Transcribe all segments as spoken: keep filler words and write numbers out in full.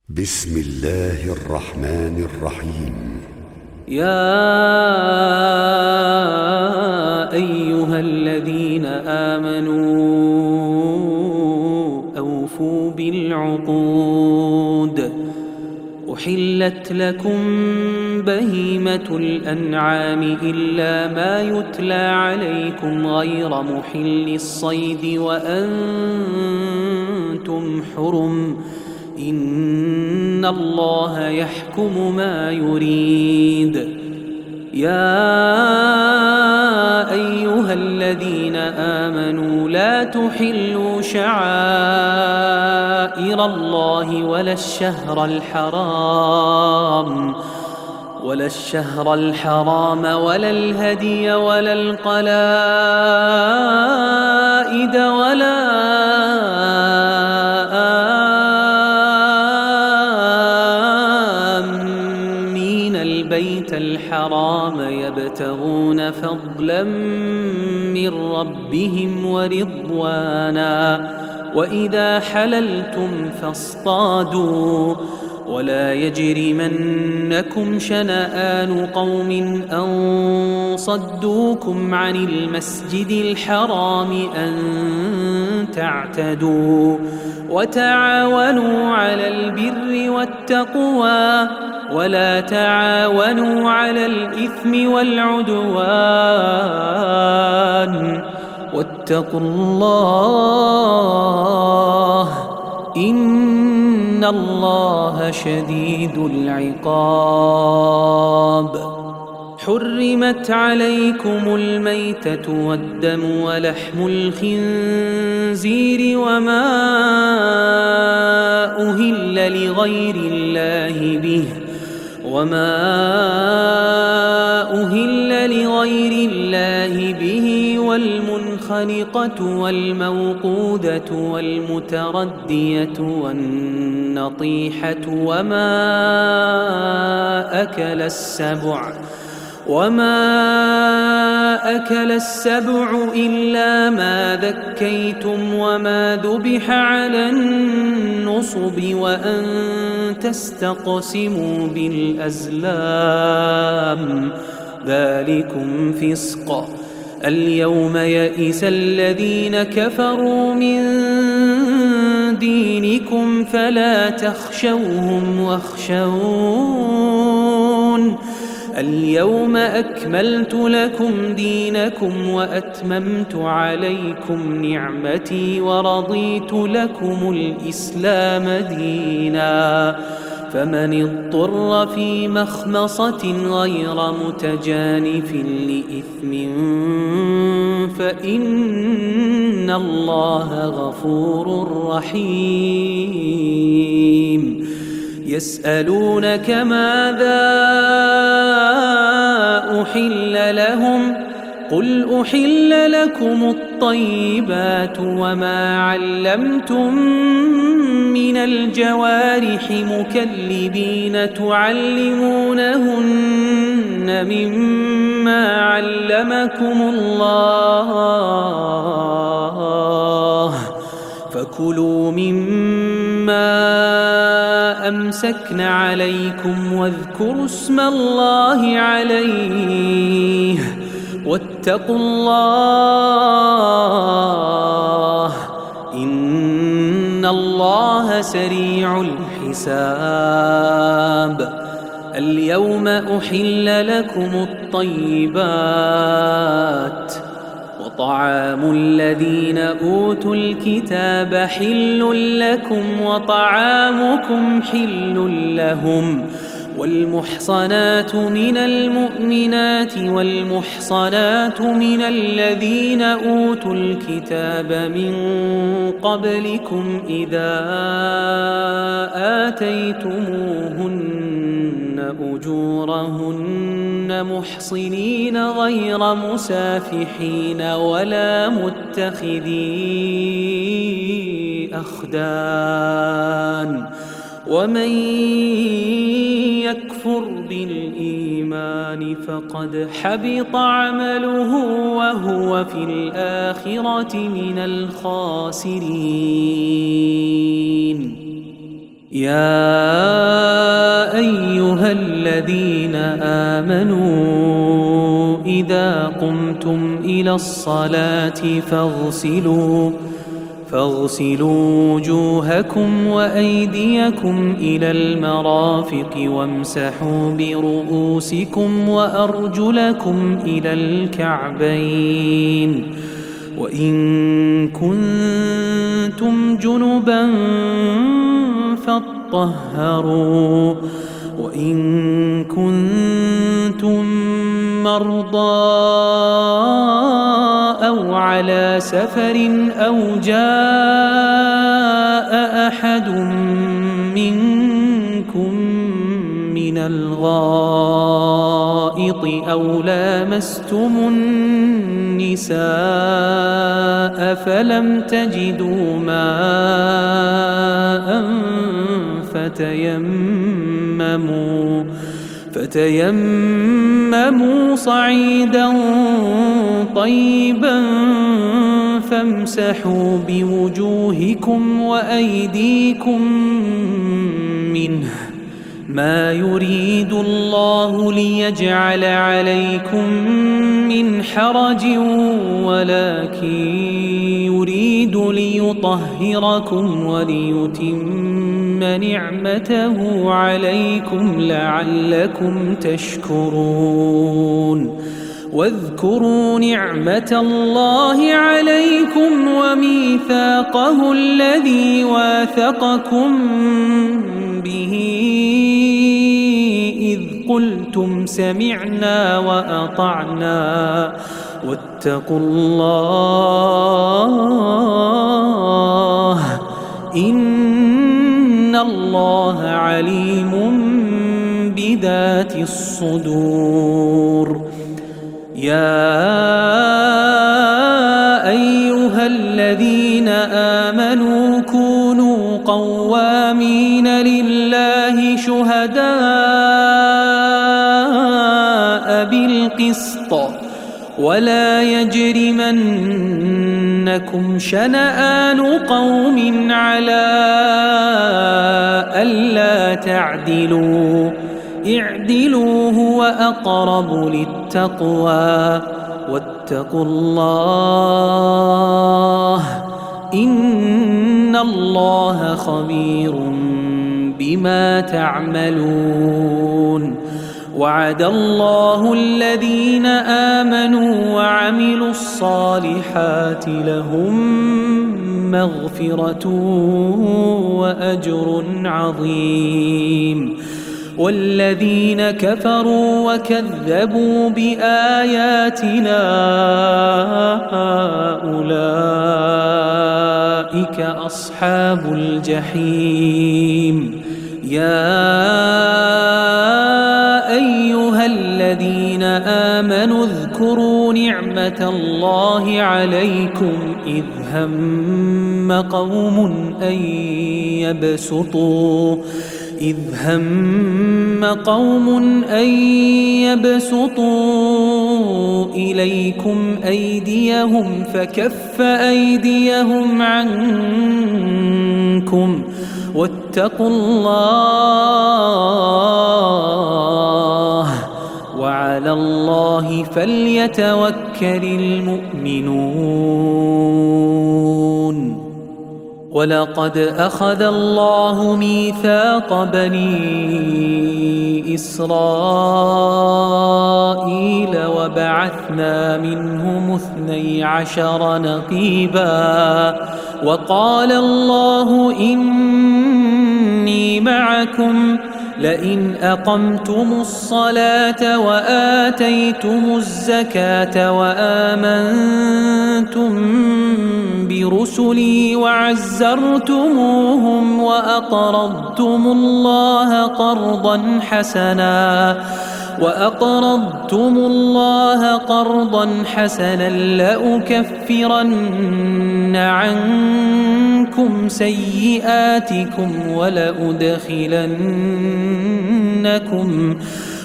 بسم الله الرحمن الرحيم. يا أيها الذين آمنوا أوفوا بالعقود. أحلت لكم بهيمة الأنعام إلا ما يتلى عليكم غير محل الصيد وأنتم حرم، إن الله يحكم ما يريد. يا أيها الذين آمنوا لا تحلوا شعائر الله ولا الشهر الحرام ولا الشهر الحرام ولا الهدي ولا القلائد ولا البيت الحرام يبتغون فضلا من ربهم ورضوانا، وإذا حللتم فاصطادوا، ولا يجرمنكم شنآن قوم أن صدوكم عن المسجد الحرام أن تعتدوا، وتعاونوا على البر والتقوى ولا تعاونوا على الإثم والعدوان، واتقوا الله إن الله شديد العقاب. حرمت عليكم الميتة والدم ولحم الخنزير وما أهل لغير الله به وما أهل لغير الله به والمنخنقة والموقودة والمتردية والنطيحة وما أكل السبع وما أكل السبع إلا ما ذكيتم وما ذبح على النصب وأن تستقسموا بالأزلام، ذلكم فسق. اليوم يئس الذين كفروا من دينكم فلا تخشوهم واخشون. اليوم أكملت لكم دينكم وأتممت عليكم نعمتي ورضيت لكم الإسلام دينا، فمن اضطر في مخمصة غير متجانف لإثم فإن الله غفور رحيم. يسألونك ماذا أحل لهم قل أحل لكم الطيبات وما علمتم من الجوارح مكلبين تعلمونهن مما علمكم الله، فكلوا مما أمسكن عليكم واذكروا اسم الله عليه واتقوا الله إن الله سريع الحساب. اليوم أحل لكم الطيبات وطعام الذين أوتوا الكتاب حل لكم وطعامكم حل لهم، والمحصنات من المؤمنات والمحصنات من الذين أوتوا الكتاب من قبلكم إذا آتيتموهن أجورهن محصنين غير مسافحين ولا متخذي أخدان، ومن يكفر بالإيمان فقد حبط عمله وهو في الآخرة من الخاسرين. يا أيها الذين آمنوا إذا قمتم إلى الصلاة فاغسلوا فاغسلوا وجوهكم وأيديكم إلى المرافق وامسحوا برؤوسكم وأرجلكم إلى الكعبين وإن كنتم جنبا فاطهروا وإن كنتم مرضى أو على سفر أو جاء أحد منكم من الغائط أو لامستم النساء فلم تجدوا ماء فتيمموا فتيمموا صعيدا طيبا فامسحوا بوجوهكم وأيديكم منه ما يريد الله ليجعل عليكم من حرج ولكن يريد ليطهركم وليتم نعمته عليكم لعلكم تشكرون واذكروا نعمة الله عليكم وميثاقه الذي واثقكم به إذ قلتم سمعنا وأطعنا واتقوا الله إن الله عليم بذات الصدور يا أيها الذين آمنوا كونوا قوامين لله شهداء بالقسط ولا يجرمنكم شنآن قوم على ألا تعدلوا اعدلوا هو أقرب للتقوى واتقوا الله إن الله خبير بما تعملون وعد الله الذين آمنوا وعملوا الصالحات لهم مغفرة وأجر عظيم والذين كفروا وكذبوا بآياتنا أولئك أصحاب الجحيم يا أيها الذين آمنوا اذكروا نعمة الله عليكم إذ هم قوم أن يبسطوا إذ هم قوم أن يبسطوا إليكم أيديهم فكف أيديهم عنكم واتقوا الله وعلى الله فليتوكل المؤمنون ولقد أخذ الله ميثاق بني إسرائيل وبعثنا منهم اثني عشر نقيبا وقال الله إني معكم لئن أقمتم الصلاة وآتيتم الزكاة وآمنتم برسلي وعزرتموهم وأقرضتم الله قرضا حسنا وأقرضتم الله قرضا حسنا لأكفرن عنكم سيئاتكم ولأدخلنكم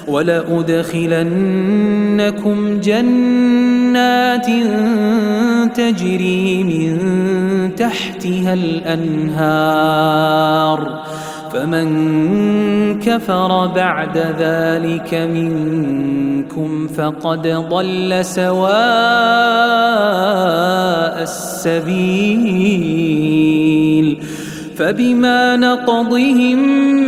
ولأدخلنكم جنات تجري من تحتها الأنهار فمن كفر بعد ذلك منكم فقد ضل سواء السبيل فبما نقضهم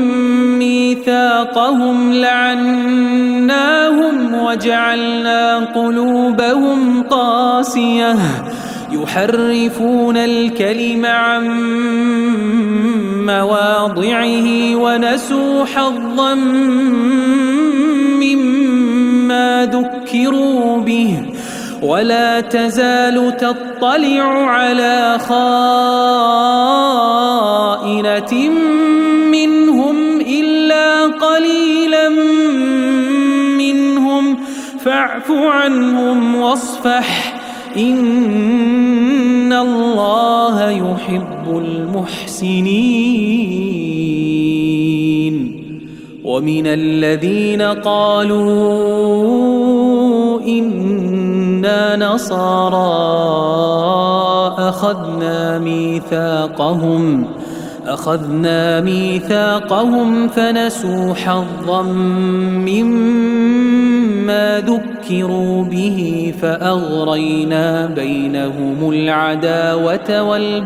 ميثاقهم لعناهم وجعلنا قلوبهم قاسية يحرفون الكلم عن مواضعه ونسوا حظا مما ذكروا به ولا تزال تطلع على خائنة منهم إلا قليلا منهم فاعف عنهم واصفح إن الله يحب المحسنين ومن الذين قالوا إنا نصارى أخذنا ميثاقهم أخذنا ميثاقهم فنسوا حظا مما ذكروا به فأغرينا بينهم العداوة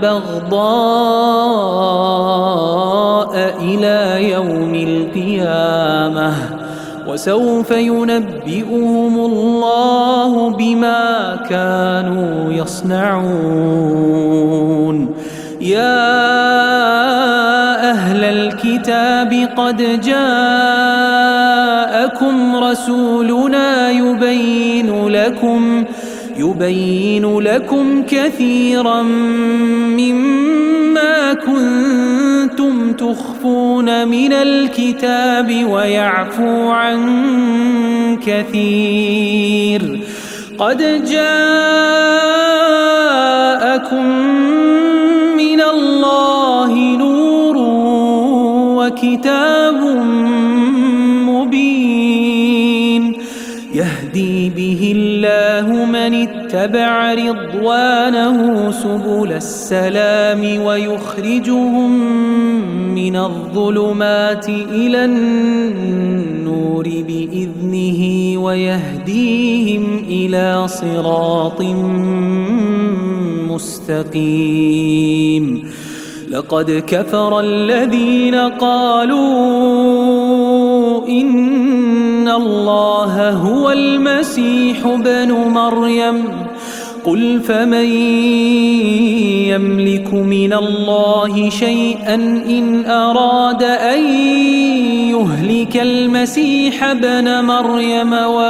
والبغضاء إلى يوم القيامة وسوف ينبئهم الله بما كانوا يصنعون يا أهل الكتاب قد جاءكم رسولنا يبين لكم يبين لكم كثيرا مما كنتم تخفون من الكتاب ويعفو عن كثير قد جاءكم من الله نور وكتاب مبين يهدي به الله من اتبع رضوانه سبل السلام ويخرجهم من الظلمات إلى النور بإذنه ويهديهم إلى صراط مستقيم لقد كفر الذين قالوا إن الله هو المسيح ابن مريم قل فمن يملك من الله شيئا إن أراد أن يهلك المسيح ابن مريم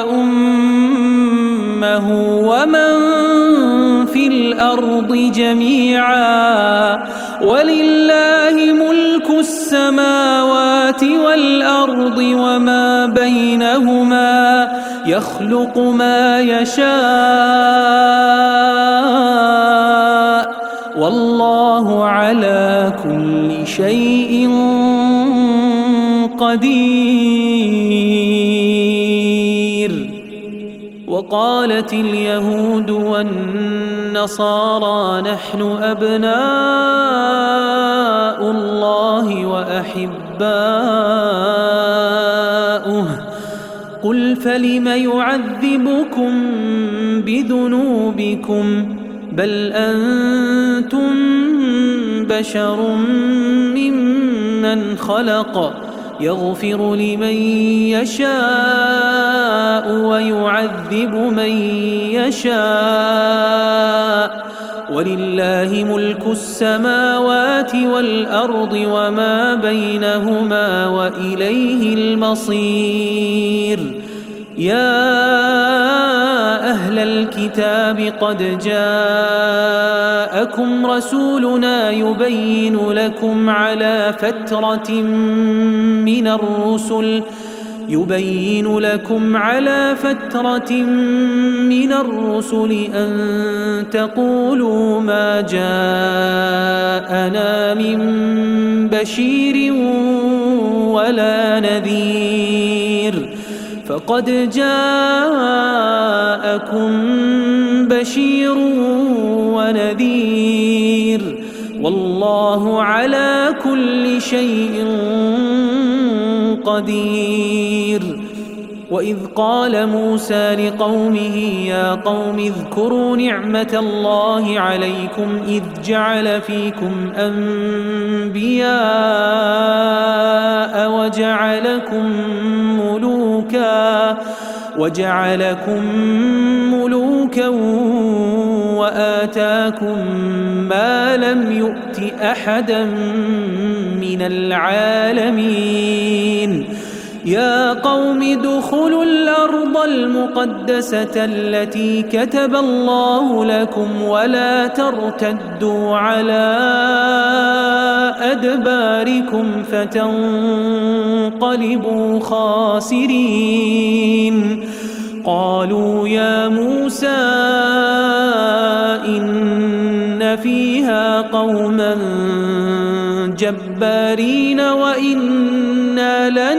وأمه ومن في الأرض جميعا ولله ملك السماوات والأرض وما بينهما يخلق ما يشاء والله على كل شيء قدير وقالت اليهود والنصارى نحن أبناء الله وأحباؤه قل فلم يعذبكم بذنوبكم بل أنتم بشر ممن خلق يغفر لمن يشاء ويعذب من يشاء ولله ملك السماوات والأرض وما بينهما وإليه المصير يا أهل الكتاب قد جاءكم رسولنا يبين لكم على فترة من الرسل يبين لكم على فترة من الرسل أن تقولوا ما جاءنا من بشير ولا نذير فقد جاءكم بشير ونذير والله على كل شيء قدير. وإذ قال موسى لقومه يا قوم اذكروا نعمة الله عليكم إذ جعل فيكم أنبياء وجعلكم ملوكا وجعلكم ملوكا وآتاكم ما لم يؤت أحدا من العالمين. يا قوم ادخلوا الأرض المقدسة التي كتب الله لكم ولا ترتدوا على أدباركم فتنقلبوا خاسرين. قالوا يا موسى إن فيها قوما جبارين وإنا لن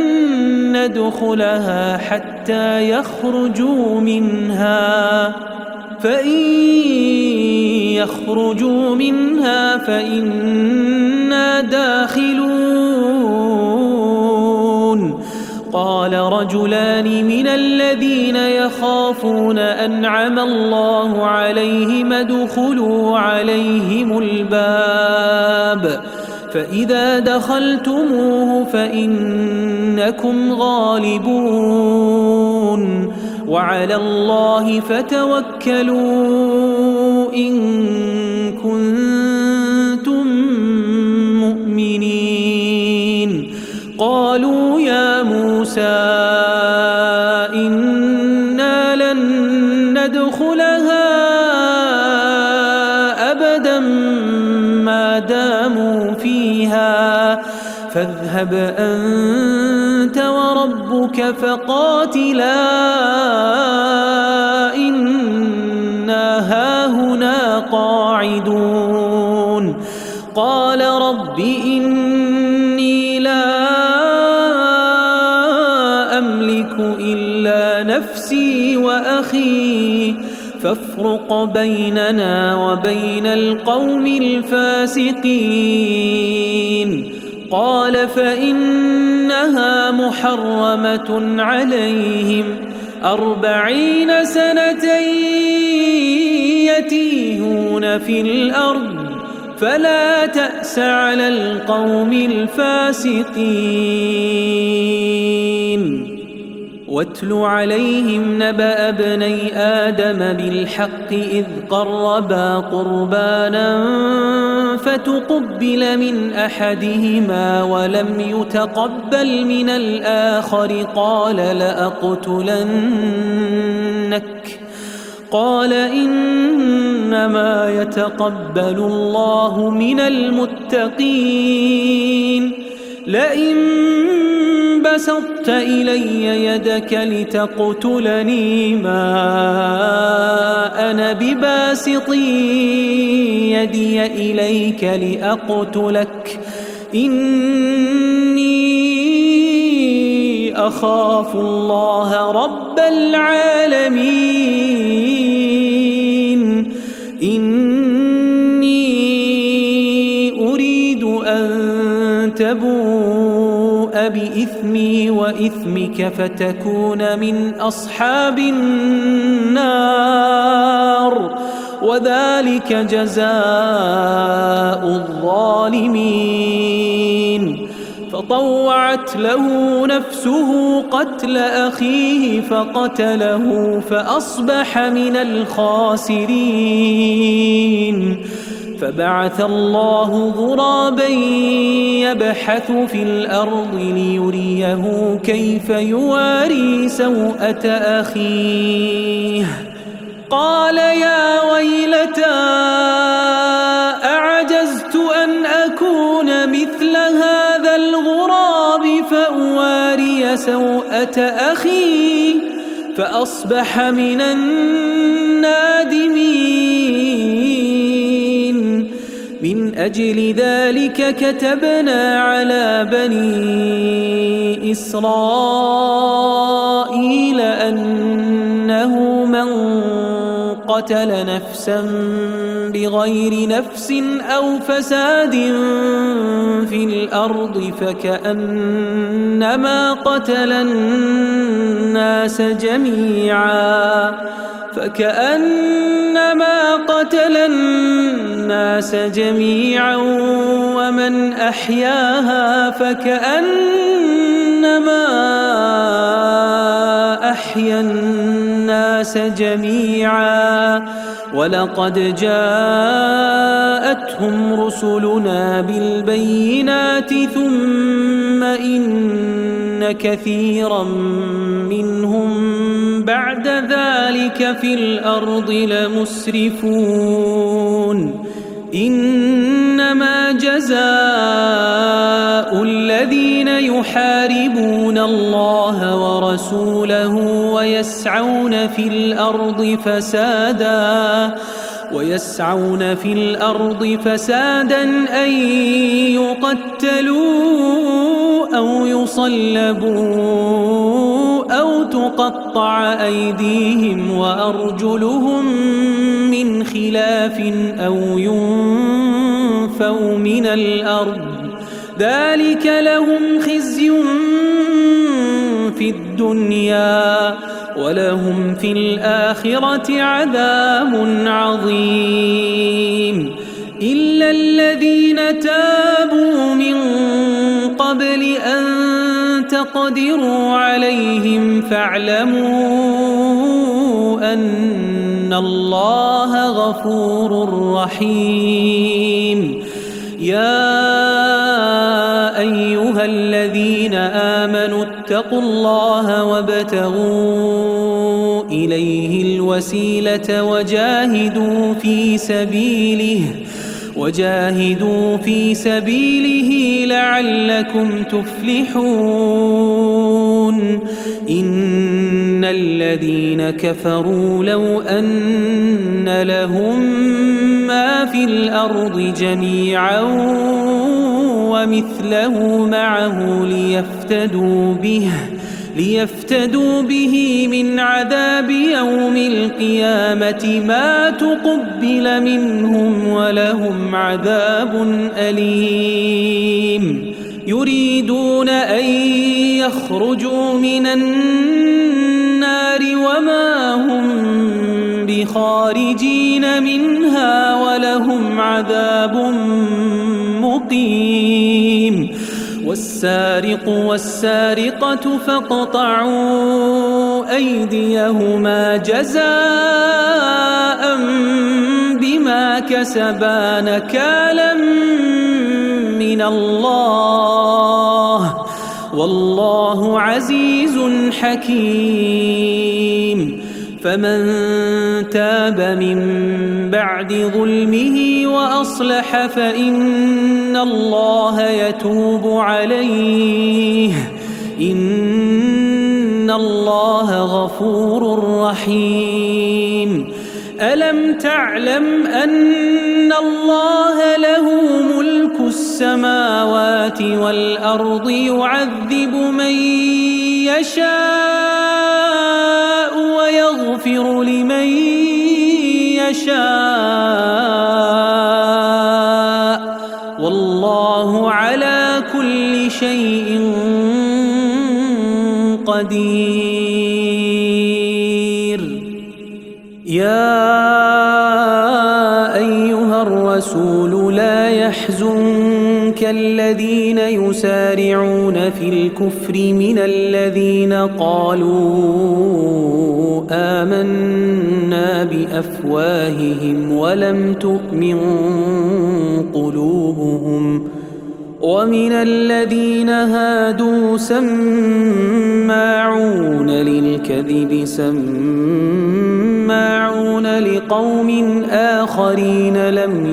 ندخلها حتى يخرجوا منها فإن يخرجوا منها فإنا داخلون. قال رجلان من الذين يخافون أنعم الله عليهم ادخلوا عليهم الباب فإذا دخلتموه فإنكم غالبون وعلى الله فتوكلوا إن كنتم مؤمنين. قالوا يا موسى إنا لن ندخلها أبدا ما داموا فيها فاذهب أنت وربك فقاتلا إنا هاهنا قاعدون. قال رب إني لا أملك إلا نفسي وأخي فافرق بيننا وبين القوم الفاسقين. قال فإنها محرمة عليهم أربعين سنة يتيهون في الأرض فلا تأس على القوم الفاسقين. واتل عليهم نبأ ابني آدم بالحق إذ قربا قربانا فتقبل من أحدهما ولم يتقبل من الآخر قال لأقتلنك قال إنما يتقبل الله من المتقين. لئن بسطت إلي يدك لتقتلني ما أنا بباسط يدي إليك لأقتلك إني أخاف الله رب العالمين. إني أريد أن تبوء بإثمي وإثمك فتكون من أصحاب النار وذلك جزاء الظالمين. فطوعت له نفسه قتل أخيه فقتله فأصبح من الخاسرين. فبعث الله غرابا يبحث في الأرض ليريه كيف يواري سوءة أخيه. قال يا ويلتى أعجزت أن أكون مثل هذا الغراب فأواري سوءة أخي فأصبح من النادمين. من أجل ذلك كتبنا على بني إسرائيل أنه من قتل نفسا بغير نفس أو فساد في الأرض فكأنما قتل الناس جميعا فكأنما قتل الناس جميعا ومن أحياها فكأنما أحيا الناس جميعا ولقد جاءتهم رسلنا بالبينات ثم إن كثيرا منهم بعد ذلك في الأرض لمسرفون إنما جزاء الذين يحاربون الله ورسوله ويسعون في الأرض فسادا ويسعون في الأرض فسادا أن يقتلوا أو يصلبوا أو تقطع أيديهم وأرجلهم من خلاف أو ينفوا من الأرض ذلك لهم خزي في الدنيا ولهم في الآخرة عذاب عظيم إلا الذين تابوا من قبل أن تقدروا عليهم فاعلموا أن الله غفور رحيم يا أيها الذين آمنوا اتقوا الله وابتغوا إليه الوسيلة وجاهدوا في سبيله وجاهدوا في سبيله لعلكم تفلحون إن الذين كفروا لو أن لهم ما في الأرض جميعا ومثله معه ليفتدوا به ليفتدوا به من عذاب يوم القيامة ما تقبل منهم ولهم عذاب أليم يريدون أن يخرجوا من النار وما هم بخارجين منها ولهم عذاب مقيم والسارق والسارقة فاقطعوا أيديهما جزاء بما كسبا نكالا من الله والله عزيز حكيم فمن تاب من بعد ظلمه وأصلح فإن الله يتوب عليه إن الله غفور رحيم ألم تعلم أن الله له ملك السماوات والأرض يعذب من يشاء ويغفر لمن يشاء والله على كل شيء قدير يا أيها الرسول لا يحزنك الذين يسارعون في الكفر من الذين قالوا آمنا بأفواههم ولم تؤمن قلوبهم ومن الذين هادوا سماعون للكذب سماعون لقوم آخرين لم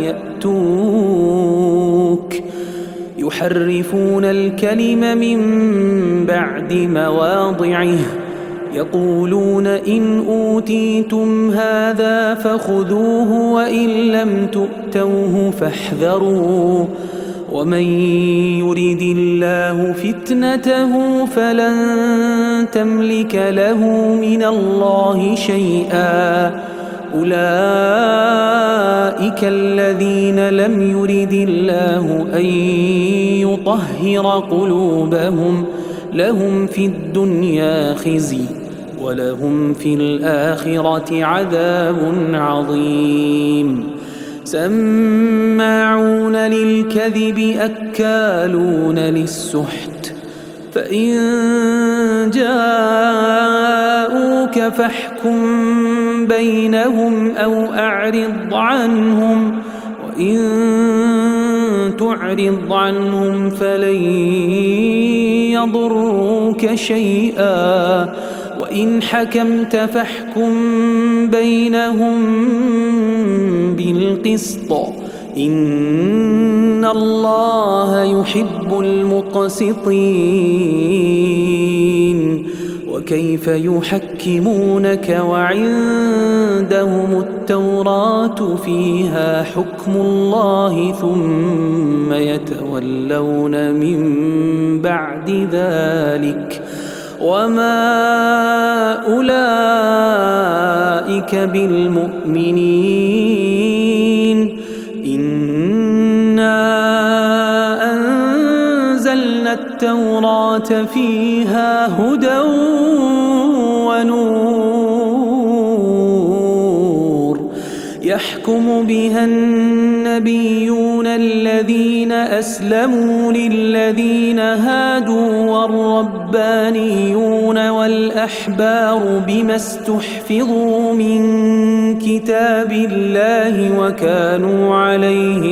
يأتوك يحرفون الكلم من بعد مواضعه يقولون إن أوتيتم هذا فخذوه وإن لم تؤتوه فاحذروا ومن يرد الله فتنته فلن تملك له من الله شيئا أولئك الذين لم يرد الله أن يطهر قلوبهم لهم في الدنيا خزي ولهم في الآخرة عذاب عظيم سماعون للكذب أكالون للسحت فإن جاءوك فاحكم بينهم أو أعرض عنهم وإن تعرض عنهم فلن يضروك شيئا وإن حكمت فاحكم بينهم بالقسط إن الله يحب المقسطين وكيف يحكمونك وعندهم التوراة فيها حكم الله ثم يتولون من بعد ذلك وما أولئك بالمؤمنين إنا أنزلنا التوراة فيها هدى ونور يحكم بها النبيون الذين أسلموا للذين هادوا والربانيون والأحبار بما استحفظوا من كتاب الله وكانوا عليه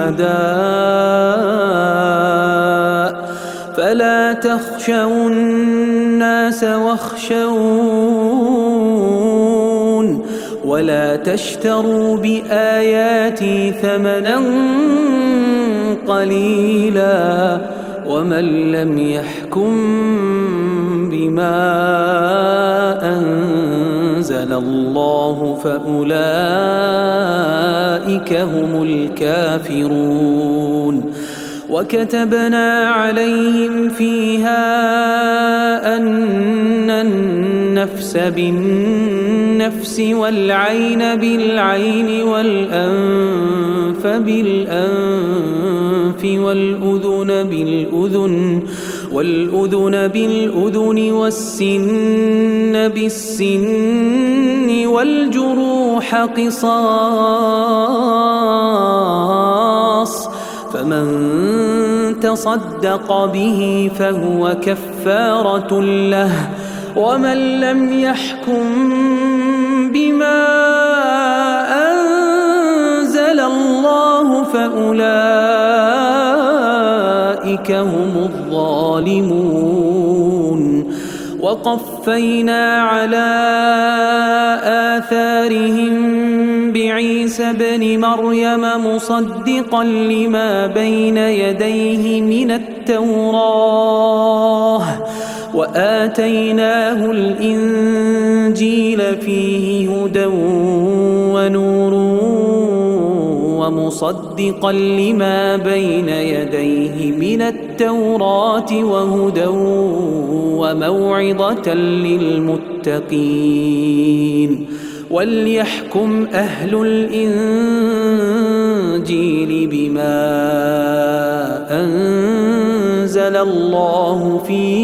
شهداء فلا تخشوا الناس واخشون ولا تشتروا بآياتي ثمنا قليلا ومن لم يحكم بما أنزل الله فأولئك هم الكافرون وكتبنا عليهم فيها أن النفس بالنفس والعين بالعين والأنف بالأنف والأذن بالأذن والأذن بالأذن والسن بالسن والجروح قصاص فمن تصدق به فهو كفارة له ومن لم يحكم بما أنزل الله فأولئك هم الظالمون وقفينا على آثارهم بعيسى ابن مريم مصدقا لما بين يديه من التوراة وآتيناه الإنجيل فيه هدى ونور ومصدقا لما بين يديه من التوراة وهدى وموعظة للمتقين وليحكم أهل الإنجيل بما أنزل الله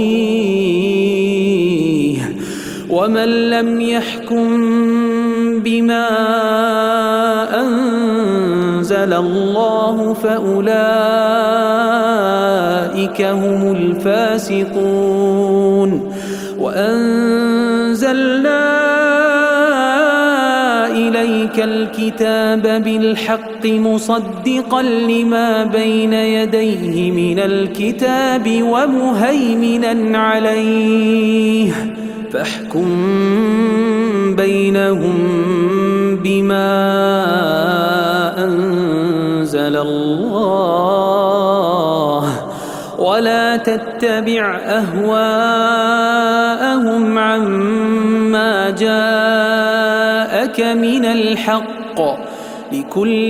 فيه ومن لم يحكم بما أنزل الله فأولئك هم الفاسقون وأنزلنا إليك الكتاب بالحق مصدقا لما بين يديه من الكتاب ومهيمنا عليه فاحكم بينهم بما أنزل الله ولا تتبع أهواءهم عما جاءك من الحق لكل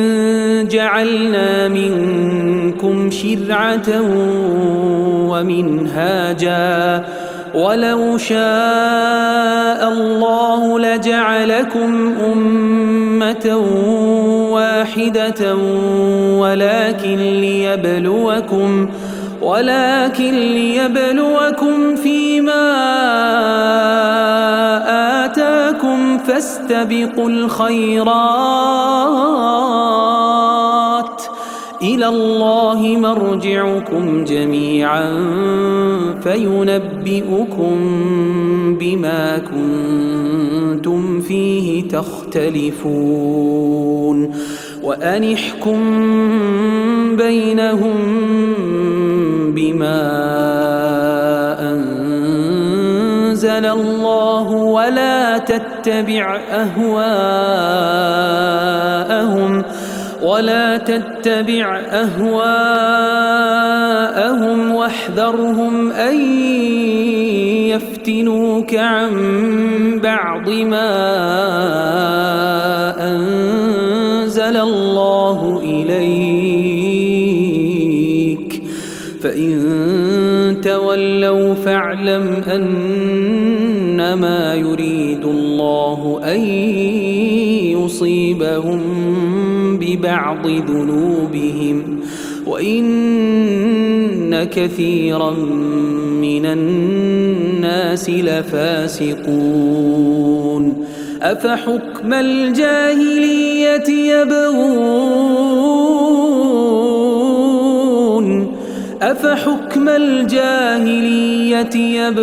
جعلنا منكم شرعة ومنهاجا ولو شاء الله لجعلكم أمة واحدة ولكن ليبلوكم ولكن ليبلوكم فيما آتاكم فاستبقوا الخيرات إلى الله مرجعكم جميعا فينبئكم بما كنتم فيه تختلفون وأن احكم بينهم بما أنزل الله ولا تتبع أهواءهم ولا تتبع أهواءهم واحذرهم أن يفتنوك عن بعض ما أنزل الله إليك فإن تولوا فاعلم أنما يريد الله أن يصيبهم ببعض ذنوبهم وإن كثيرا من الناس لفاسقون أفحكم الجاهلية يبغون أفحكم الجاهلية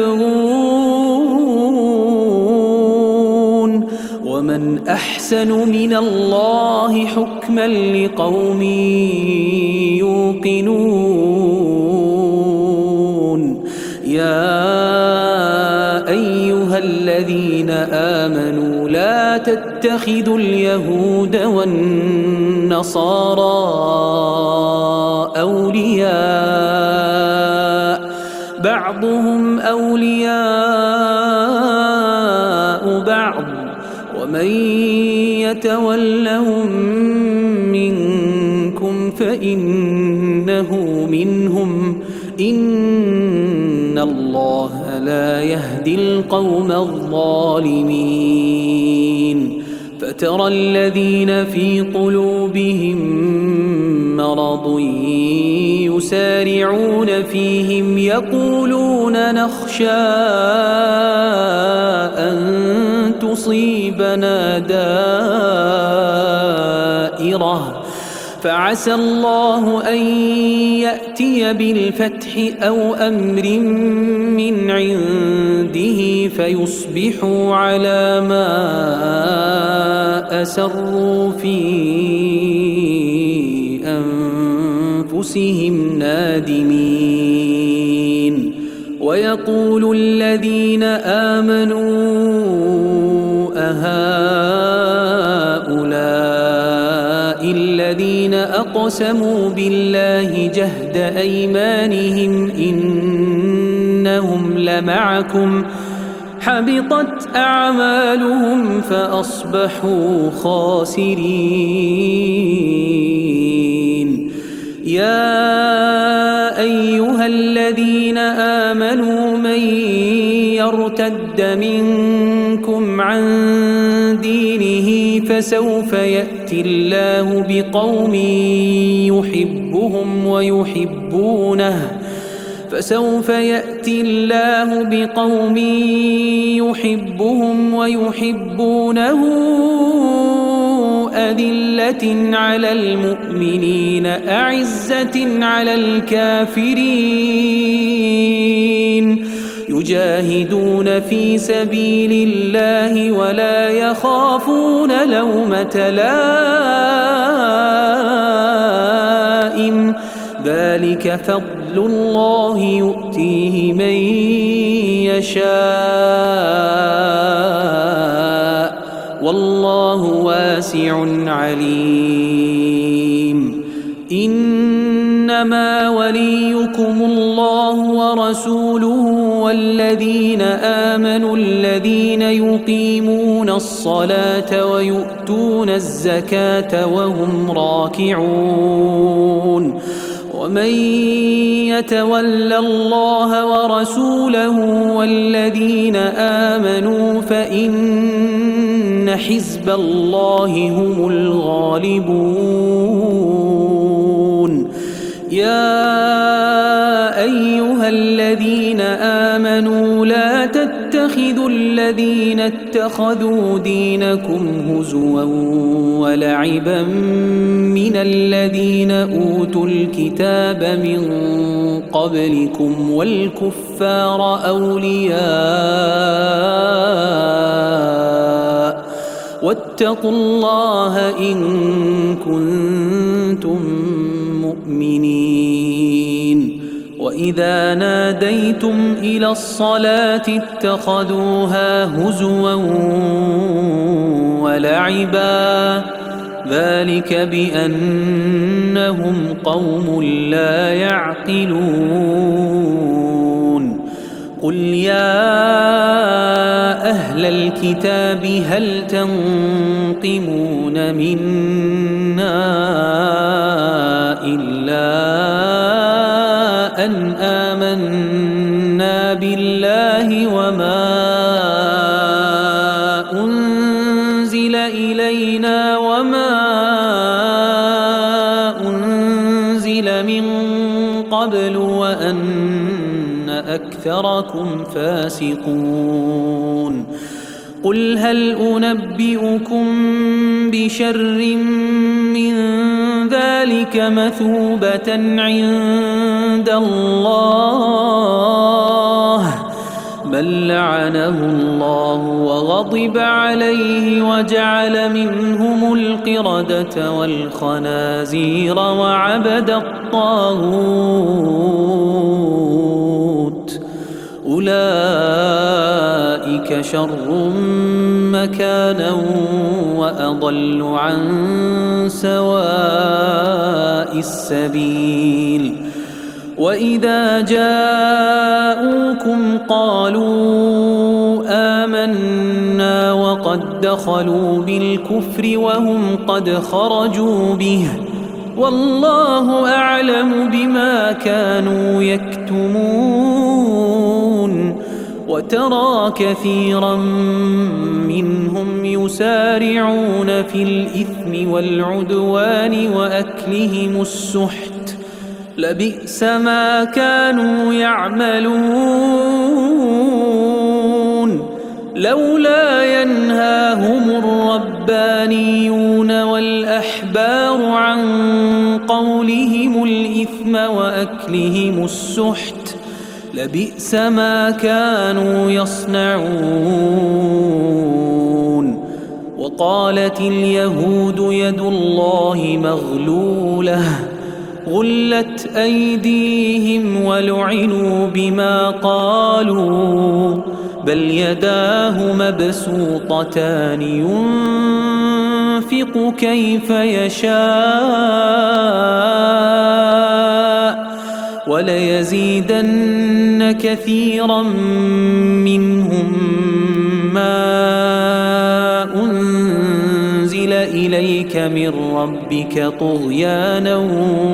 يبغون ومن أحسن من الله حكما لقوم يوقنون يا أيها الذين آمنوا لا تتخذوا اليهود والنصارى أولياء بعضهم أولياء بعض ومن يتولهم منكم فإنه منهم إن الله لا يهدي القوم الظالمين فترى الذين في قلوبهم مرض يسارعون فيهم يقولون نخشى أن تصيبنا دائرة فعسى الله أن يأتي بالفتح أو أمر من عنده فيصبحوا على ما أسروا في أنفسهم نادمين ويقول الذين آمنوا أهؤلاء الذين أقسموا بالله جهد أيمانهم إنهم لمعكم حبطت أعمالهم فأصبحوا خاسرين يا أيها الذين آمنوا من يرتد منكم عن دينه فسوف يأتي الله بقوم يحبهم ويحبونه فسوف يأتي الله بقوم يحبهم ويحبونه أذلة على المؤمنين أعزة على الكافرين يجاهدون في سبيل الله ولا يخافون لومة لائم ذلك فضل الله يؤتيه من يشاء والله واسع عليم إنما وليكم الله ورسوله والذين آمنوا الذين يقيمون الصلاة ويؤتون الزكاة وهم راكعون ومن يتول الله ورسوله والذين آمنوا فإن حزب الله هم الغالبون. يا أيها الذين آمنوا لا تتخذوا الذين اتخذوا دينكم هزوا ولعبا من الذين أوتوا الكتاب من قبلكم والكفار أولياء واتقوا الله إن كنتم مؤمنين. وإذا ناديتم إلى الصلاة اتخذوها هزوا ولعبا ذلك بأنهم قوم لا يعقلون. قل يا أهل الكتاب هل تنقمون منا إلا أن آمنا بالله وما أنزل إلينا وما أنزل من قبل وأن أكثركم فاسقون. قل هل أنبئكم بشر من ذلك مثوبة عند الله بل لعنه الله وغضب عليه وجعل منهم القردة والخنازير وعبد الطاغوت أولئك شر مكانا وأضل عن سواء السبيل. وإذا جاءوكم قالوا آمنا وقد دخلوا بالكفر وهم قد خرجوا به والله أعلم بما كانوا يكتمون. وترى كثيرا منهم يسارعون في الإثم والعدوان وأكلهم السحت لبئس ما كانوا يعملون. لولا ينهاهم الربانيون والأحبار عن قولهم الإثم وأكلهم السحت لبئس ما كانوا يصنعون. وقالت اليهود يد الله مغلولة غلت أيديهم ولعنوا بما قالوا بل يداه مبسوطتان ينفق كيف يشاء وليزيدن كثيرا منهم ما أنزل إليك من ربك طغيانا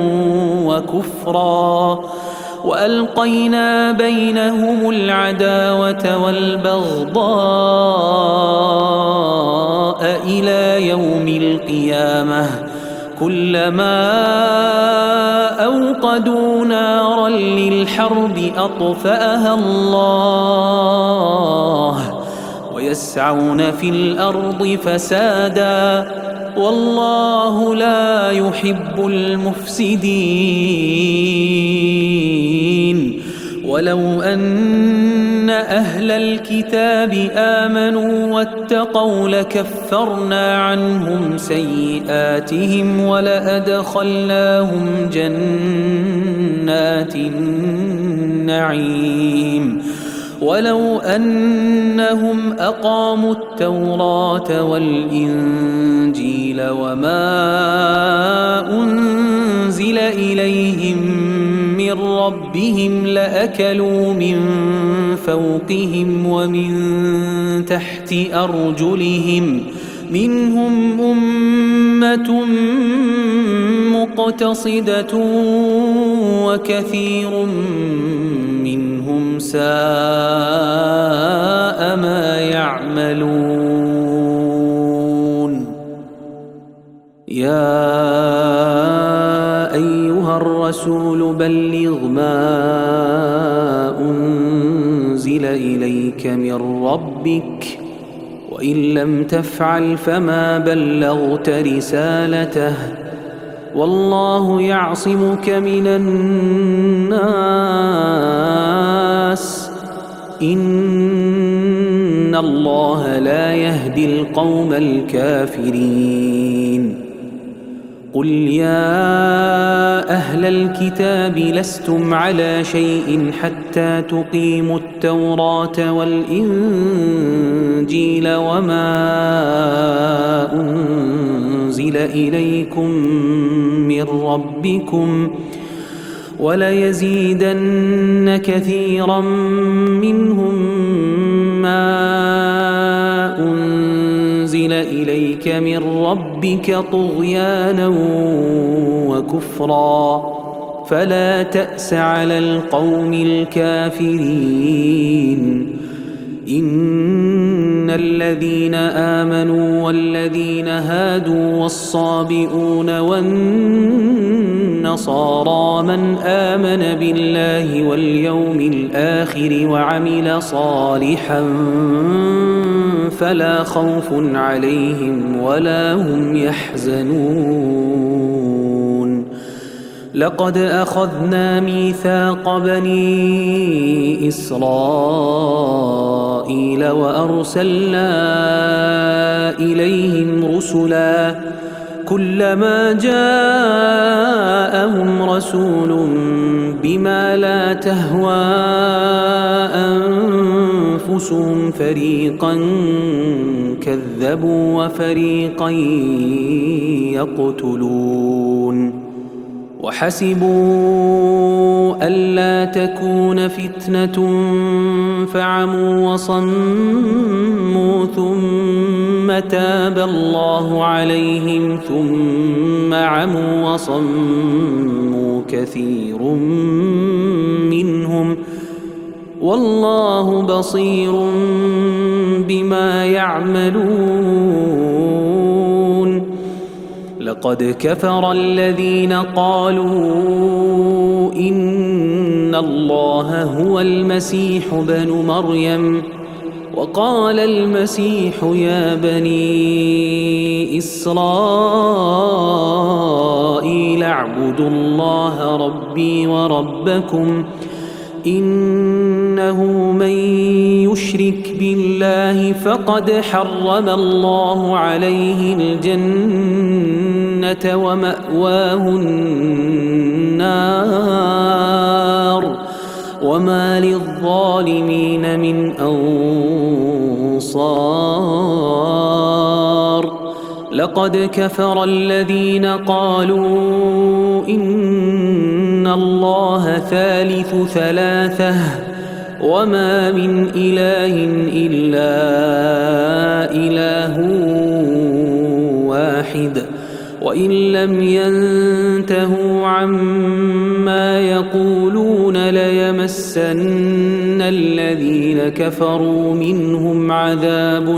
وكفرا وألقينا بينهم العداوة والبغضاء إلى يوم القيامة كلما أوقدوا نارا للحرب أطفأها الله ويسعون في الأرض فسادا والله لا يحب المفسدين. ولو أن أهل الكتاب آمنوا واتقوا لكفرنا عنهم سيئاتهم ولأدخلناهم جنات النعيم. ولو أنهم أقاموا التوراة والإنجيل وما أنزل إليهم من ربهم لأكلوا من فوقهم ومن تحت أرجلهم منهم أمة مقتصدة وكثير منهم ساء ما يعملون. يا أيها الرسول بلغ ما أنزل إليك من ربك، وإن لم تفعل فما بلغت رسالته، والله يعصمك من الناس، إن الله لا يهدي القوم الكافرين. قل يا أهل الكتاب لستم على شيء حتى تقيموا التوراة والإنجيل وما أنزل إليكم من ربكم، وليزيدن كثيرا منهم ما أنزل إليك من ربك طغيانا وكفرا، فلا تأس على القوم الكافرين. إن الذين آمنوا والذين هادوا والصابئون والنصارى من آمن بالله واليوم الآخر وعمل صالحا فلا خوف عليهم ولا هم يحزنون. لقد أخذنا ميثاق بني إسرائيل وأرسلنا إليهم رسلا كلما جاءهم رسول بما لا تهوى أنفسهم فريقا كذبوا وفريقا يقتلون. وحسبوا ألا تكون فتنة فعموا وصموا ثم تاب الله عليهم ثم عموا وصموا كثير منهم والله بصير بما يعملون. لقد كفر الذين قالوا إن الله هو المسيح بن مريم، وقال المسيح يا بني إسرائيل اعبدوا الله ربي وربكم إنه من يشرك بالله فقد حرم الله عليه الجنة ومأواه النار وما للظالمين من أنصار. لقد كفر الذين قالوا إن الله ثالث ثلاثة وما من إله إلا إله واحد وإن لم ينتهوا عما يقولون ليمسن الذين كفروا منهم عذاب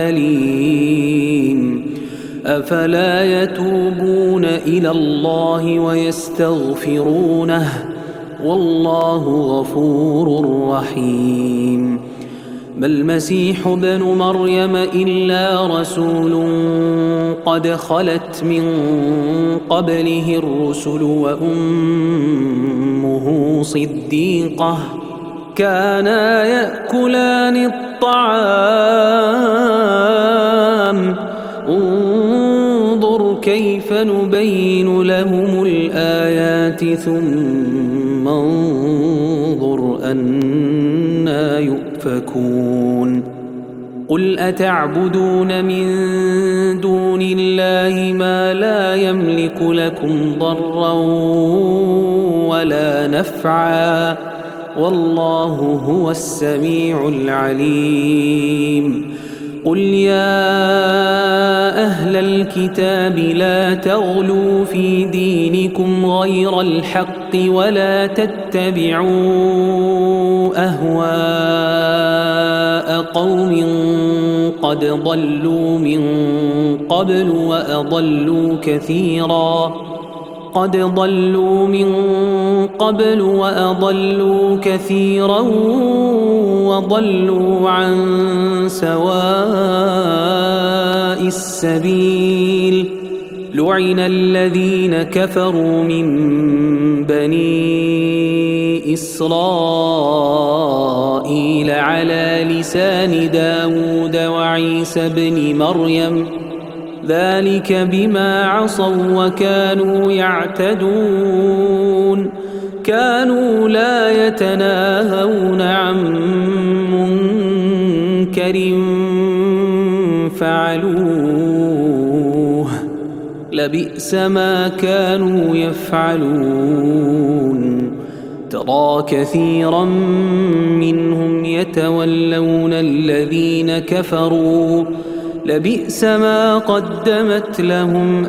أليم. أفلا يتوبون إلى الله ويستغفرونه والله غفور رحيم. ما المسيح بن مريم إلا رسول قد خلت من قبله الرسل وأمه صديقة كانا يأكلان الطعام انظر كيف نبين لهم الآيات ثم انظر أنا يؤفكون. قل أتعبدون من دون الله ما لا يملك لكم ضرا ولا نفعا والله هو السميع العليم. قل يا أهل الكتاب لا تغلوا في دينكم غير الحق ولا تتبعوا أهواء قوم قد ضلوا من قبل وأضلوا كثيرا قد ضلوا من قبل وأضلوا كثيرا وضلوا عن سواء السبيل لعن الذين كفروا من بني إسرائيل على لسان داود وعيسى بن مريم ذلك بما عصوا وكانوا يعتدون كانوا لا يتناهون عن منكر فعلوه لبئس ما كانوا يفعلون ترى كثيرا منهم يتولون الذين كفروا لبئس ما قدمت لهم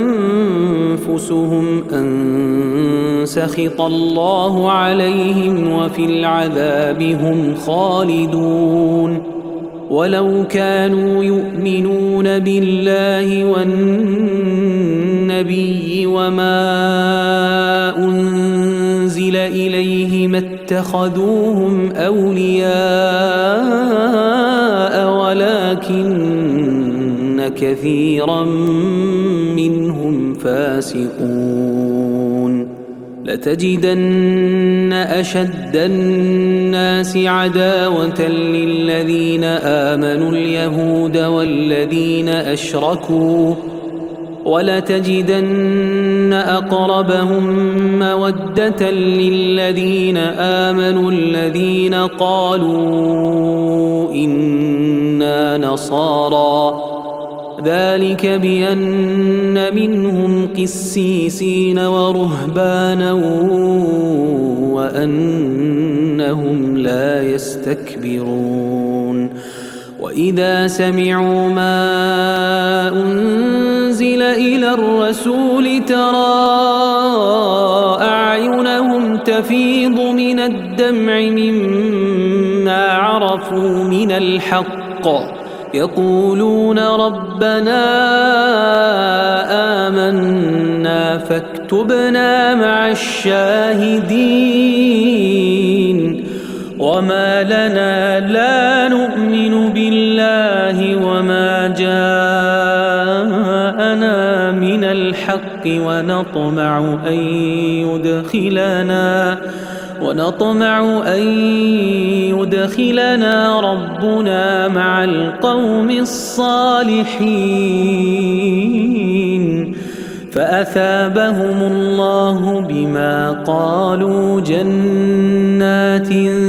أنفسهم أن سخط الله عليهم وفي العذاب هم خالدون ولو كانوا يؤمنون بالله والنبي وما أنزل إليه ما اتخذوهم أولياء ولكن كثيرا منهم فاسقون لتجدن أشد الناس عداوة للذين آمنوا اليهود والذين أشركوا ولتجدن أقربهم مودة للذين آمنوا الذين قالوا إنا نصارى ذلك بأن منهم قسيسين ورهبانا وأنهم لا يستكبرون وإذا سمعوا ما أنزل إلى الرسول ترى أعينهم تفيض من الدمع مما عرفوا من الحق يقولون ربنا آمنا فاكتبنا مع الشاهدين وما لنا لا نؤمن بالله وما جاءنا من الحق ونطمع أن يدخلنا ونطمع أن يدخلنا ربنا مع القوم الصالحين فأثابهم الله بما قالوا جنات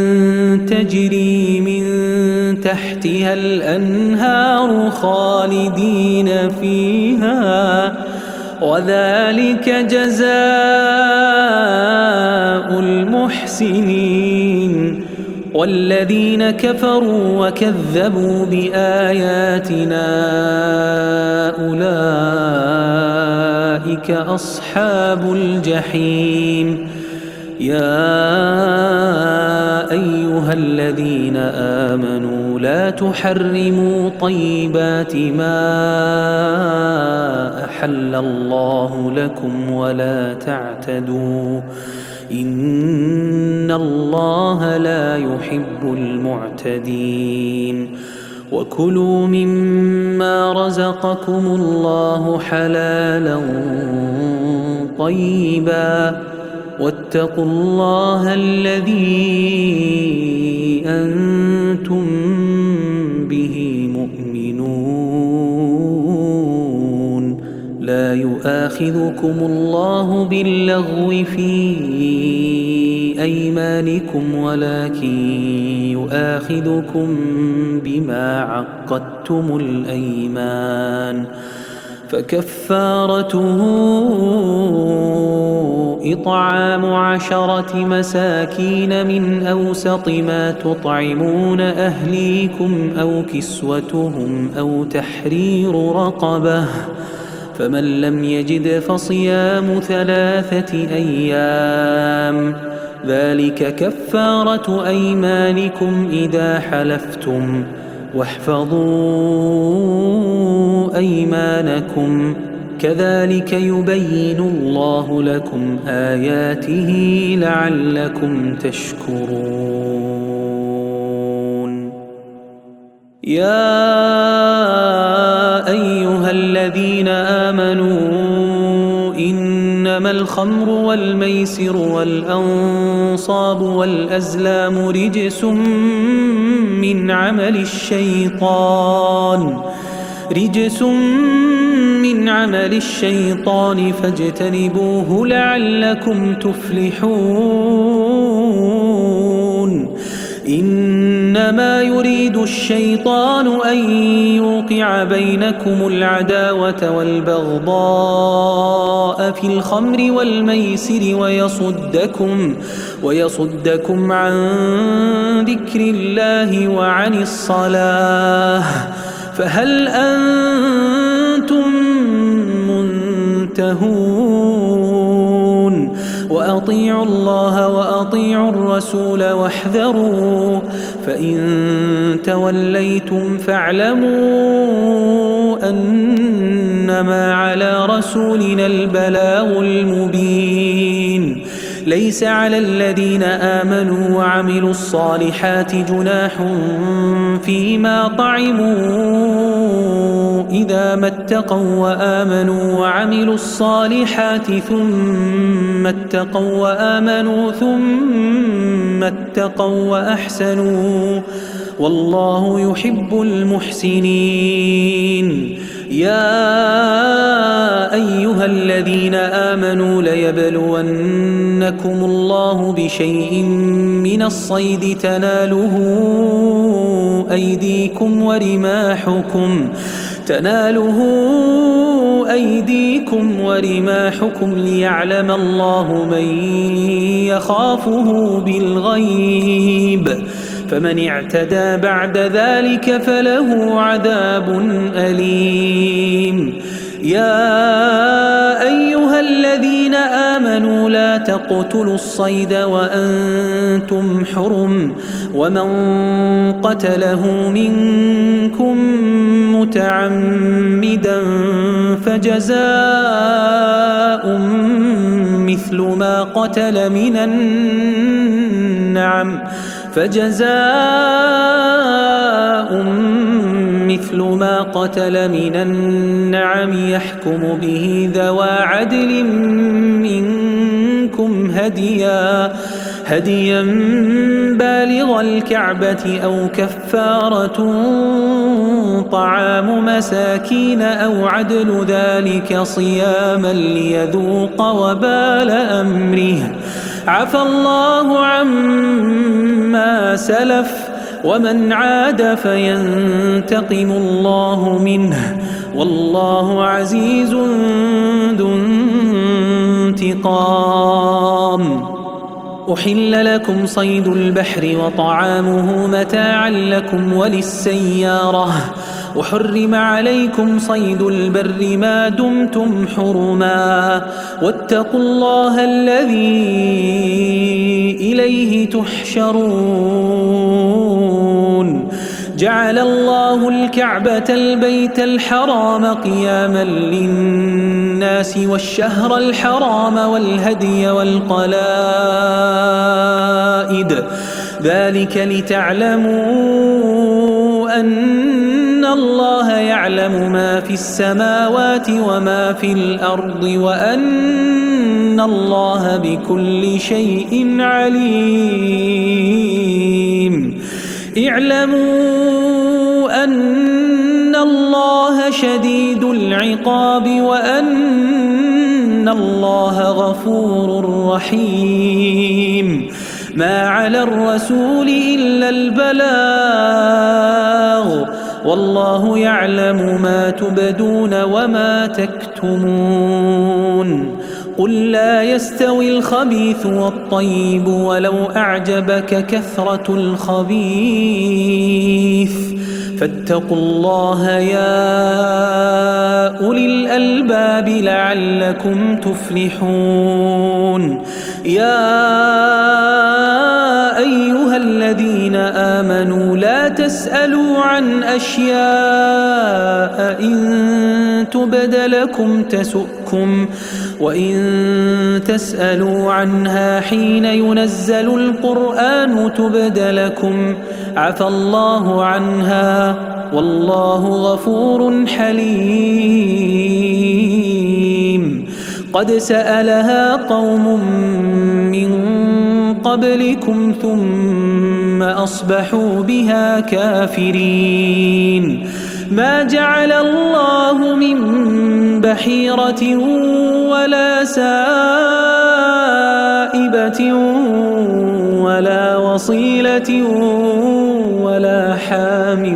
تجري من تحتها الأنهار خالدين فيها وذلك جزاء المحسنين والذين كفروا وكذبوا بآياتنا أولئك أصحاب الجحيم يا أيها الذين آمنوا لا تحرموا طيبات ما أحل الله لكم ولا تعتدوا إن الله لا يحب المعتدين وكلوا مما رزقكم الله حلالا طيبا واتقوا الله الذي أنتم به مؤمنون لا يؤاخذكم الله باللغو في أيمانكم ولكن يؤاخذكم بما عقدتم الأيمان فكفارته إطعام عشرة مساكين من أوسط ما تطعمون أهليكم أو كسوتهم أو تحرير رقبة، فمن لم يجد فصيام ثلاثة أيام، ذلك كفارة أيمانكم إذا حلفتم، واحفظوا أيمانكم، كذلك يبين الله لكم آياته لعلكم تشكرون. يا أيها الذين آمنوا إنما الخمر والميسر والأنصاب والأزلام رجس من عمل الشيطان رجس من عمل الشيطان فاجتنبوه لعلكم تفلحون. إنما يريد الشيطان أن يوقع بينكم العداوة والبغضاء في الخمر والميسر ويصدكم ويصدكم عن ذكر الله وعن الصلاة، فهل أنتم منتهون؟ وأطيعوا الله وأطيعوا الرسول واحذروا، فإن توليتم فاعلموا أنما على رسولنا البلاغ المبين. ليس على الذين آمنوا وعملوا الصالحات جناح فيما طعموا إذا ما اتقوا وآمنوا وعملوا الصالحات ثم اتقوا وآمنوا ثم اتقوا وأحسنوا، والله يحب المحسنين. يا أيها الذين آمنوا ليبلونكم الله بشيء من الصيد تناله أيديكم ورماحكم تناله أيديكم ورماحكم ليعلم الله من يخافه بالغيب، فمن اعتدى بعد ذلك فله عذاب أليم. يا أيها الذين آمنوا لا تقتلوا الصيد وأنتم حرم، ومن قتله منكم متعمدا فجزاء مثل ما قتل من النعم فجزاء مثل ما قتل من النعم يحكم به ذوى عدل منكم هديا هديا بالغ الكعبة أو كفارة طعام مساكين أو عدل ذلك صياما ليذوق وبال أمره، عفى الله عما سلف، ومن عاد فينتقم الله منه، والله عزيز ذو انتقام. أحل لكم صيد البحر وطعامه متاعا لكم وللسيارة، وحرم عليكم صيد البر ما دمتم حرما، واتقوا الله الذي إليه تحشرون. جعل الله الكعبة البيت الحرام قياما للناس والشهر الحرام والهدي والقلائد، ذلك لتعلموا أن الله يعلم ما في السماوات وما في الأرض، وأن الله بكل شيء عليم. اعلموا أن الله شديد العقاب وأن الله غفور رحيم. ما على الرسول إلا البلاغ، والله يعلم ما تبدون وما تكتمون قل لا يستوي الخبيث والطيب ولو أعجبك كثرة الخبيث فاتقوا الله يا أولي الألباب لعلكم تفلحون يا أيها الذين آمنوا لا تسألوا عن أشياء إن تبد لكم تسؤكم وإن تسألوا عنها حين ينزل القرآن تبد لكم عفى الله عنها والله غفور حليم قد سألها قوم من قبلكم ثم أصبحوا بها كافرين ما جعل الله من بحيرة ولا سائبة ولا وصيلة ولا حام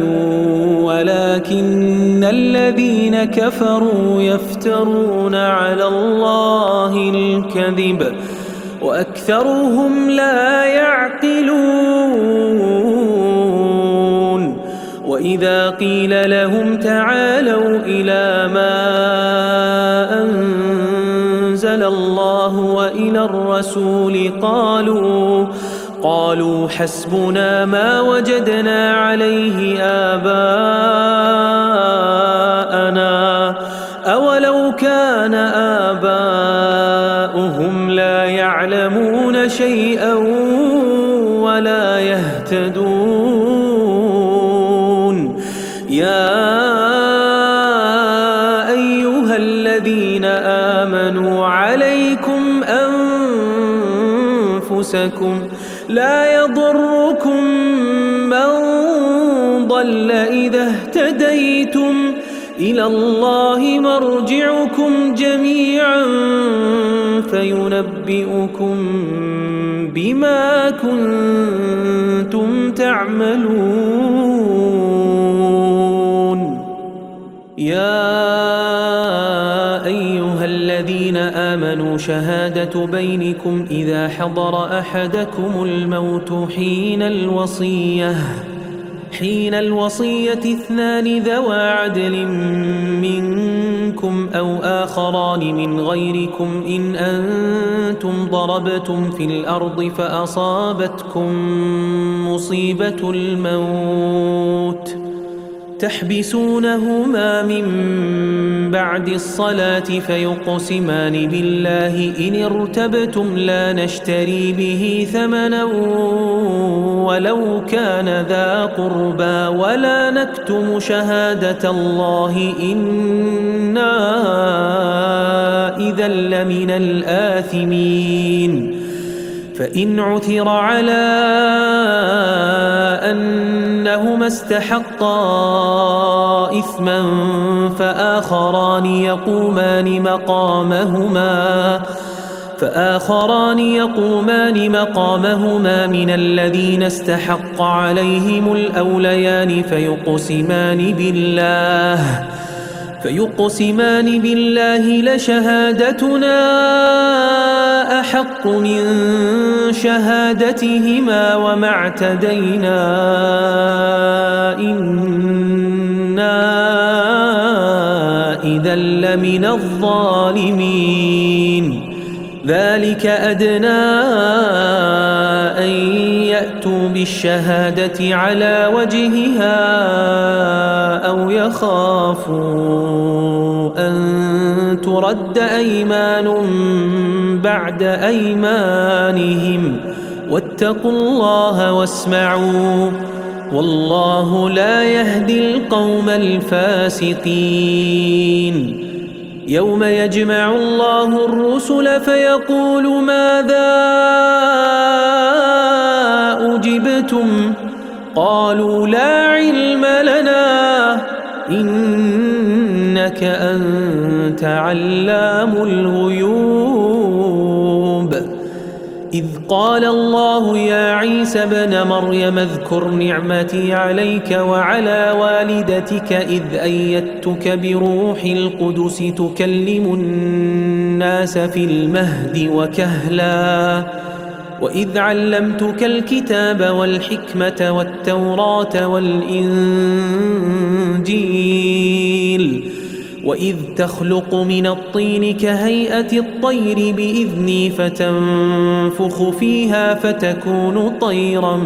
ولكن الذين كفروا يفترون على الله الكذب وأكثرهم لا يعقلون وإذا قيل لهم تعالوا إلى ما أنزل الله وإلى الرسول قالوا قالوا حسبنا ما وجدنا عليه آباءنا أولو كان آباؤهم لا يعلمون شيئا ولا يهتدون يا أيها الذين آمنوا عليكم أنفسكم لا يضركم من ضل إذا اهتديتم إلى الله مرجعكم جميعا فينبئكم بما كنتم تعملون يا أيها الذين آمنوا شهادة بينكم إذا حضر أحدكم الموت حين الوصية حين الوصية اثنان ذوى عدل منكم أو آخران من غيركم إن أنتم ضربتم في الأرض فأصابتكم مصيبة الموت تحبسونهما من بعد الصلاة فيقسمان بالله إن ارتبتم لا نشتري به ثمنا ولو كان ذا قربى ولا نكتم شهادة الله إنا إذا لمن الآثمين فإن عثر على أنهما استحقا إثما فآخران يقومان مقامهما فآخران يقومان مقامهما من الذين استحق عليهم الأوليان فيقسمان بالله فيقسمان بالله لشهادتنا أحق من شهادتهما وما اعتدينا إنا إذا لمن الظالمين ذلك أدنى أن يأتوا بالشهادة على وجهها أو يخافوا أن ترد أيمان بعد أيمانهم واتقوا الله واسمعوا والله لا يهدي القوم الفاسقين يوم يجمع الله الرسل فيقول ماذا أجبتم قالوا لا علم لنا إنك أنت علام الغيوب إذ قال الله يا عيسى ابن مريم اذكر نعمتي عليك وعلى والدتك إذ أيدتك بروح القدس تكلم الناس في المهد وكهلا وإذ علمتك الكتاب والحكمة والتوراة والإنجيل وإذ تخلق من الطين كهيئة الطير بإذني فتنفخ فيها فتكون طيرا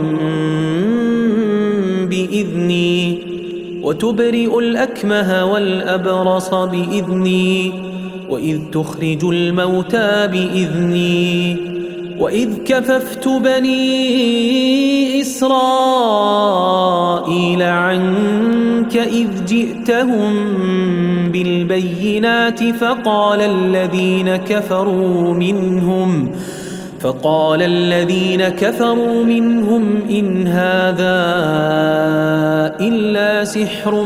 بإذني وتبرئ الأكمه والأبرص بإذني وإذ تخرج الموتى بإذني وإذ كففت بني إسرائيل عنك إذ جئتهم بالبينات فقال الذين كفروا منهم فقال الذين كفروا منهم إن هذا إلا سحر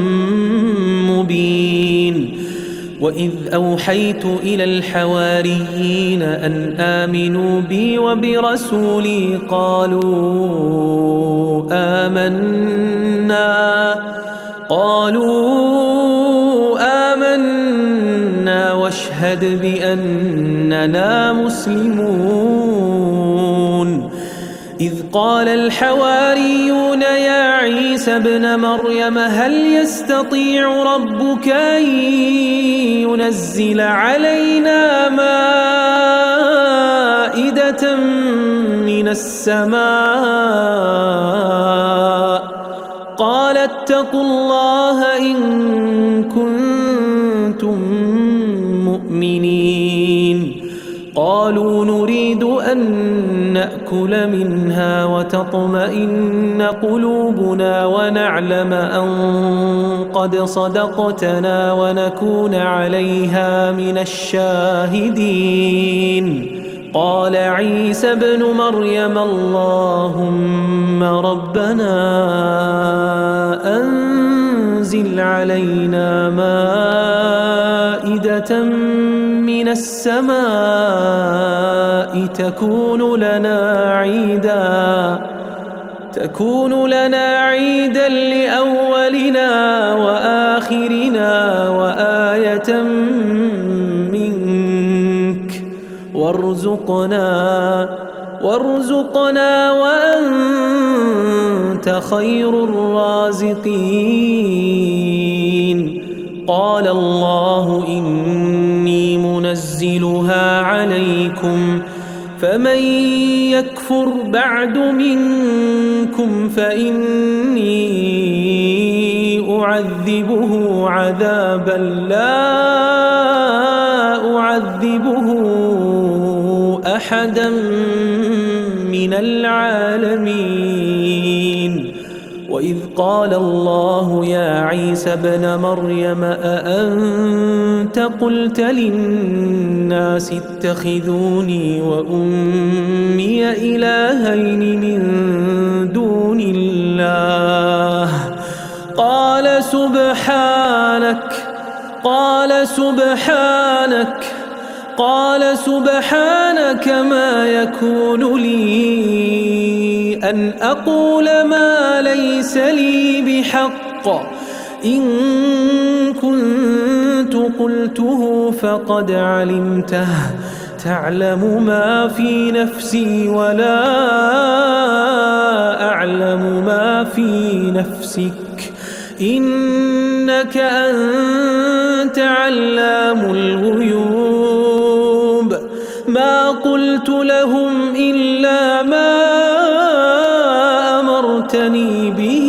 مبين وإذ أوحيت إلى الحواريين أن آمنوا بي وبرسولي قالوا آمنا قالوا آمنا واشهد بأننا مسلمون إذ قال الحواريون يا عيسى ابن مريم هل يستطيع ربك أن ينزل علينا مائدة من السماء قال اتقوا الله إن كنتم مؤمنين قالوا نريد أن نأكل منها وتطمئن قلوبنا ونعلم أن قد صدقتنا ونكون عليها من الشاهدين قال عيسى ابن مريم اللهم ربنا أنزل علينا مائدة من السماء تكون لنا عيدا تكون لنا عيدا لأولنا وآخرنا وآية منك وارزقنا وارزقنا وأنت خير الرازقين قال الله إني منزلها عليكم فمن يكفر بعد منكم فإني أعذبه عذابا لا أعذبه أحدا من العالمين وإذ قال الله يا عيسى ابن مريم أأنت قلت للناس اتخذوني وأمي إلهين من دون الله قال سبحانك قال سبحانك قال سبحانك ما يكون لي أن أقول ما ليس لي بحق إن كنت قلته فقد علمته تعلم ما في نفسي ولا أعلم ما في نفسك إنك أنت علام الغيوب ما قلت لهم إلا ما أمرتني به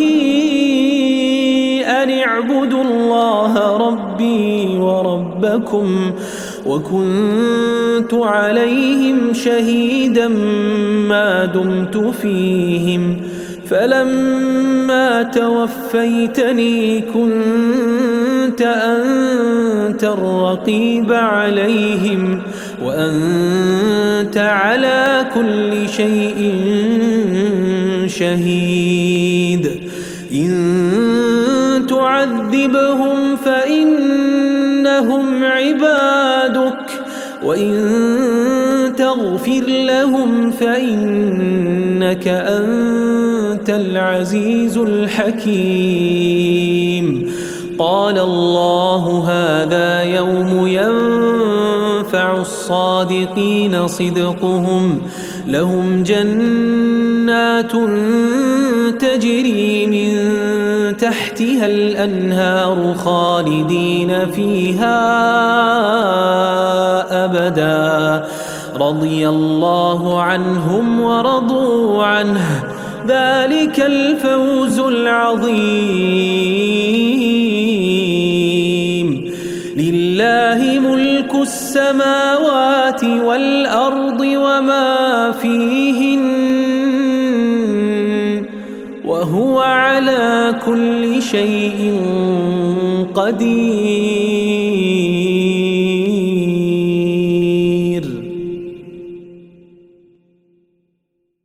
أن اعبدوا الله ربي وربكم وكنت عليهم شهيدا ما دمت فيهم فلما توفيتني كنت أنت الرقيب عليهم وأنت على كل شيء شهيد إن تعذبهم فإنهم عبادك وإن فاستغفر لهم فإنك أنت العزيز الحكيم. قال الله هذا يوم ينفع الصادقين صدقهم، لهم جنات تجري من تحتها الأنهار خالدين فيها أبدا، رضي الله عنهم ورضوا عنه، ذلك الفوز العظيم. لله ملك السماوات والأرض وما فيهن، وهو على كل شيء قدير.